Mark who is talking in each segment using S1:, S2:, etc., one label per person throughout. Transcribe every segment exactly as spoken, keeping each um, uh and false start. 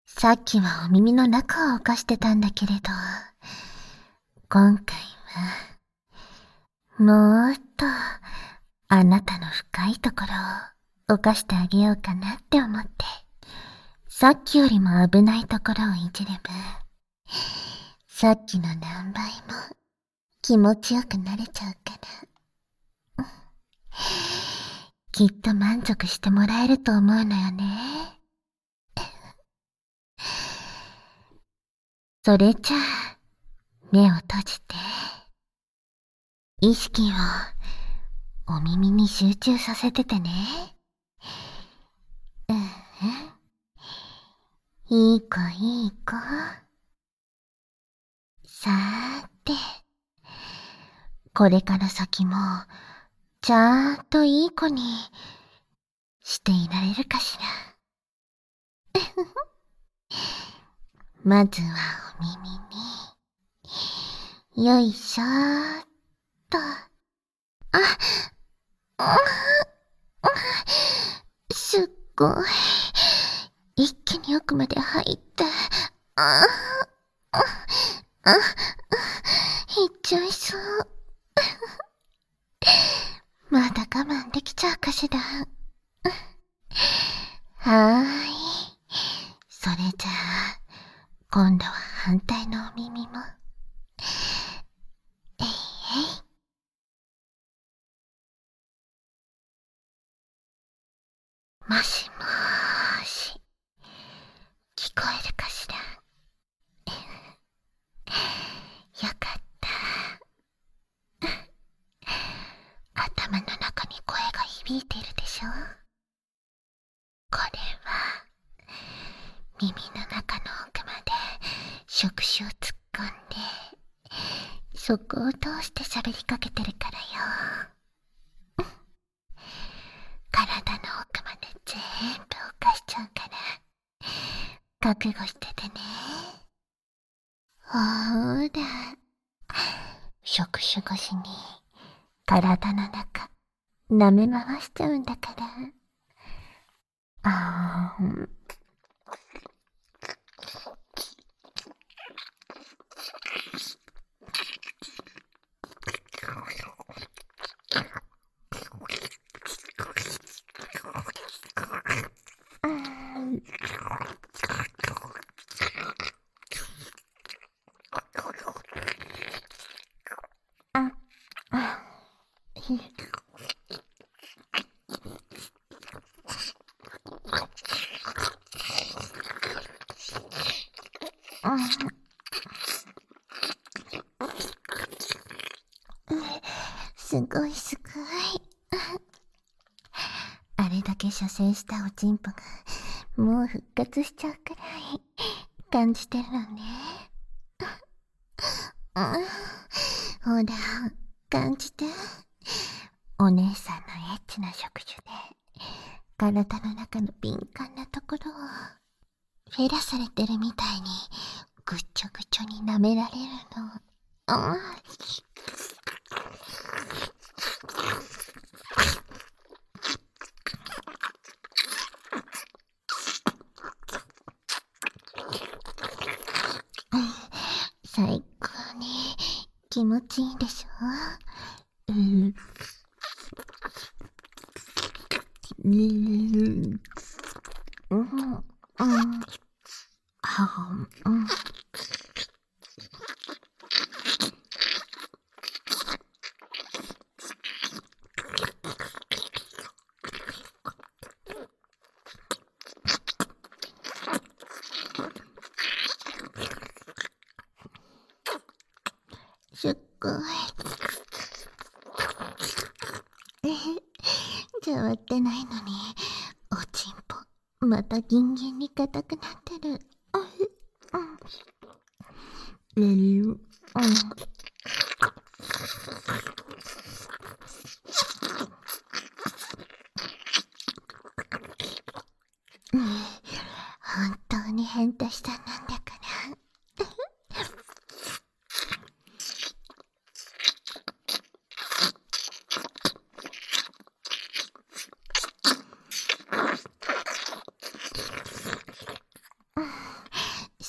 S1: さっきはお耳の中を犯してたんだけれど、今回は、もっと、あなたの深いところを犯してあげようかなって思って、さっきよりも危ないところをいじれば、さっきの何倍も気持ちよくなれちゃうから。きっと満足してもらえると思うのよね。それじゃあ、目を閉じて、意識をお耳に集中させててね。うん、いい子いい子。さーて、これから先も、ちゃんといい子にしていられるかしら。まずはお耳に、よいしょーっと。あ、あ、すっごい。一気に奥まで入って、あ、あ、あ、いっちゃいそう。まだ我慢できちゃうかしら。はーい。それじゃあ、今度は反対のお耳も。えいえい。もしもーし。聞こえるかしら。よかった。頭の中に声が響いているでしょ。これは、耳の中の奥まで触手を突っ込んで、そこを通して喋りかけてるからよ。体の奥まで全部犯しちゃうから、覚悟しててね。ほーら、触手越しに体の中舐め回しちゃうんだから。あーん。すごいすごい。あれだけ射精したおちんぽがもう復活しちゃうくらい感じてるのね。ほら、感じて。お姉さんのエッチな触手で体の中の敏感なところをフェラされてるみたいにぐっちょぐちょに舐められるの。あ最高に気持ちいいでしょ。うん。うん。うん。うん。はうん。すっごい。触ってないのに、おちんぽ、またギンギンに硬くなってる。うん。うん。うん。本当に変態さんなんだから。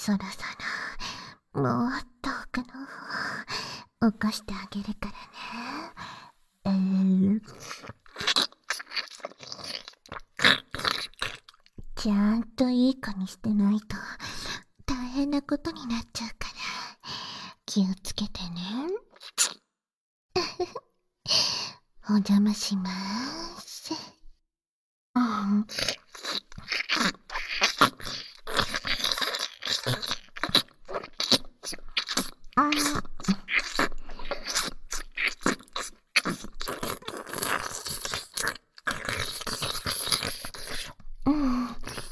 S1: そろそろ、もっと奥の方、起こしてあげるからね。えー、ちゃんといい子にしてないと、大変なことになっちゃうから、気をつけてね。お邪魔しまーす。うん。うん。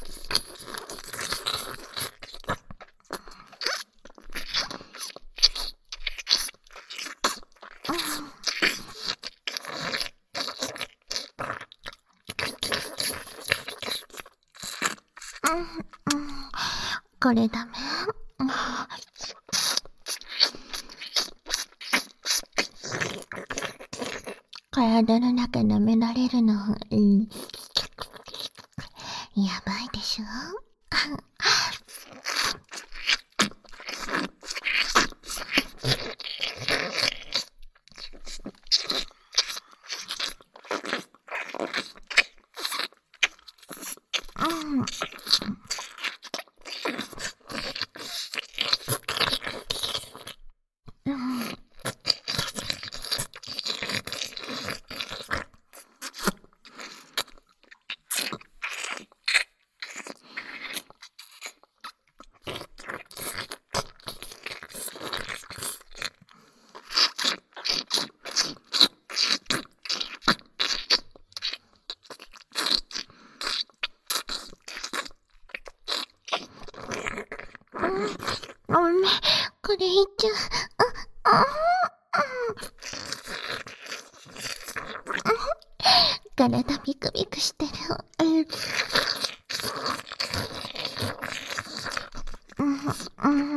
S1: これダメ？体の中舐められるの、うん、やばいでしょ？うん。ごめん、これいっちゃう。あ、あ、体ビクビクしてる。うん、うん、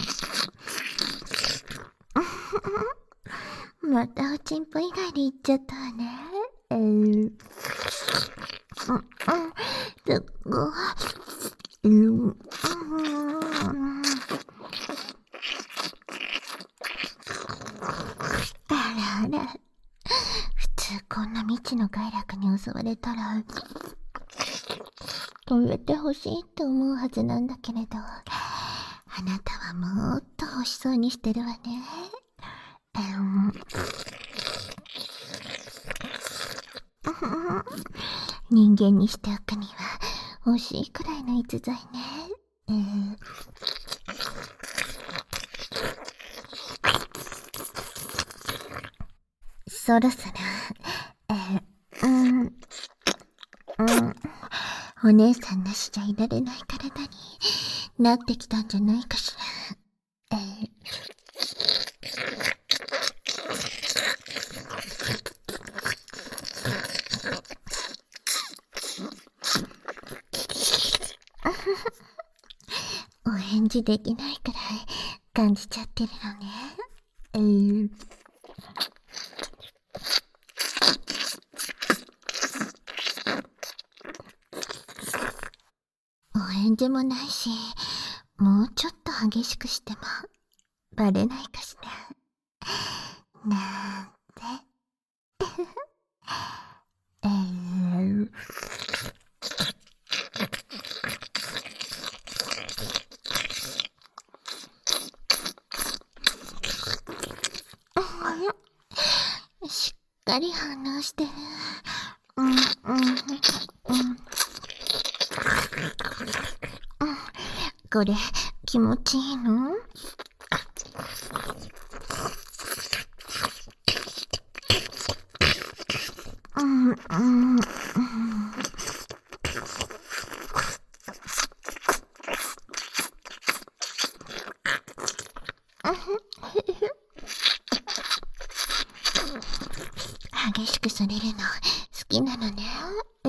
S1: またおちんぽ以外で言っちゃったわね。うん、うん、すっごい。うん、うん、あらあら。普通こんな未知の快楽に襲われたら止めてほしいって思うはずなんだけれど、あなたはもっと欲しそうにしてるわね。うん、人間にしておくには惜しいくらいの逸材ね。うん、そろそろ、えー、うん、うん、お姉さんなしじゃいられない体になってきたんじゃないかしら。えー、お返事できないくらい感じちゃってるのね。えー、お返事もないし、もうちょっと激しくしてもバレないかしら。なんて。えー、しっかり反応してる。うん、うん、うん。これ気持ちいいの？うん、うん、うん。激しくされるの好きなのね。うん。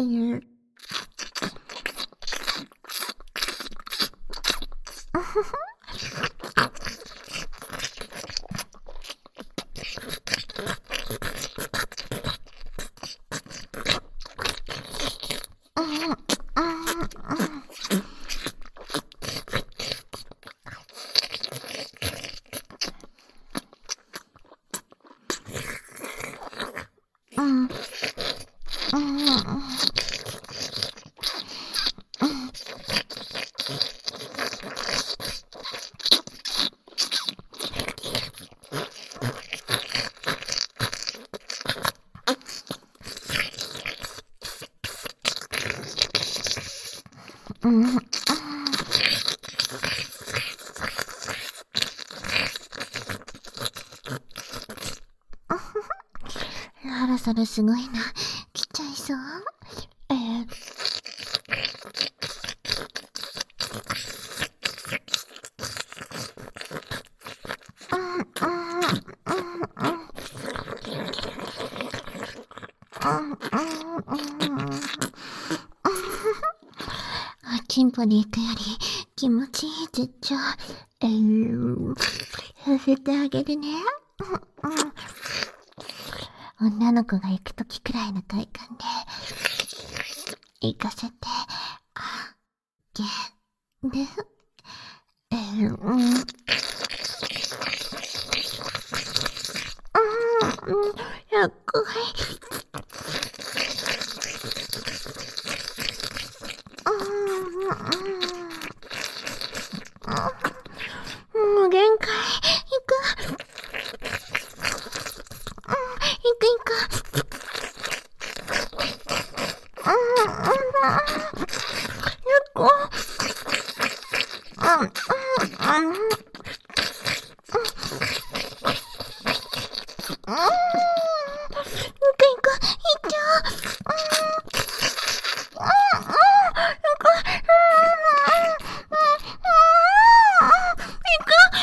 S1: うん、うん。そろそろすごいな。来ちゃいそう。えー、うんうんうんうんうんうん。おちんぽで行くより気持ちいい絶頂。えー、させてあげるね。うんうん。女の子が行くときくらいの快感で行かせてあげる。えー、うん。うん、うん、ひゃくはい。うんうんうん。もう限界。行く。うん、行く行く。うんうんうん。よっこ。うんうんうん。うん。行く行く。行っちゃう。うんうん。行く。行く。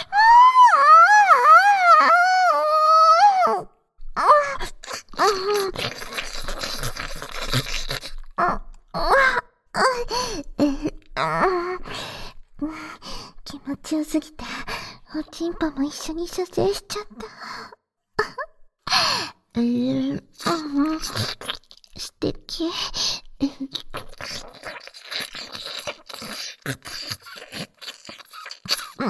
S1: 気持ちよすぎて、おちんぽも一緒に射精しちゃった。うーん、素敵。うん。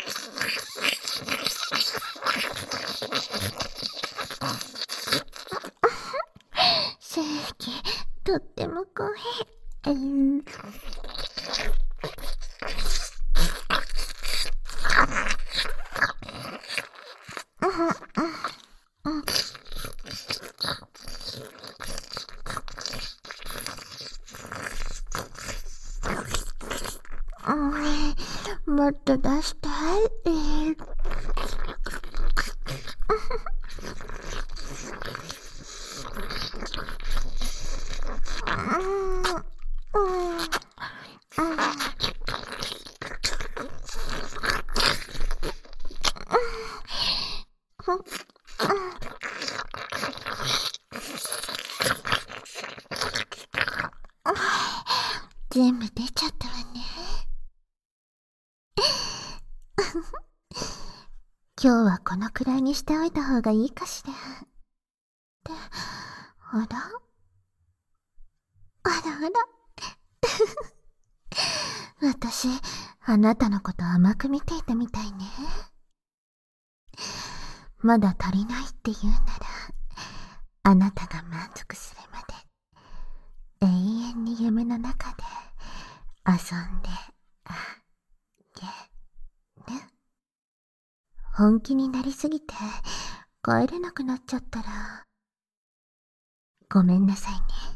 S1: 正義、とっても公平。うん。うん、もっと出したい。えー、うん、うん、うん。全部出ちゃったわね。今日はこのくらいにしておいた方がいいかしら。って、あらあらあら。私、あなたのこと甘く見ていたみたいね。まだ足りないって言うなら、あなたが満足するまで、永遠に夢の中で遊んであげる。本気になりすぎて帰れなくなっちゃったら、ごめんなさいね。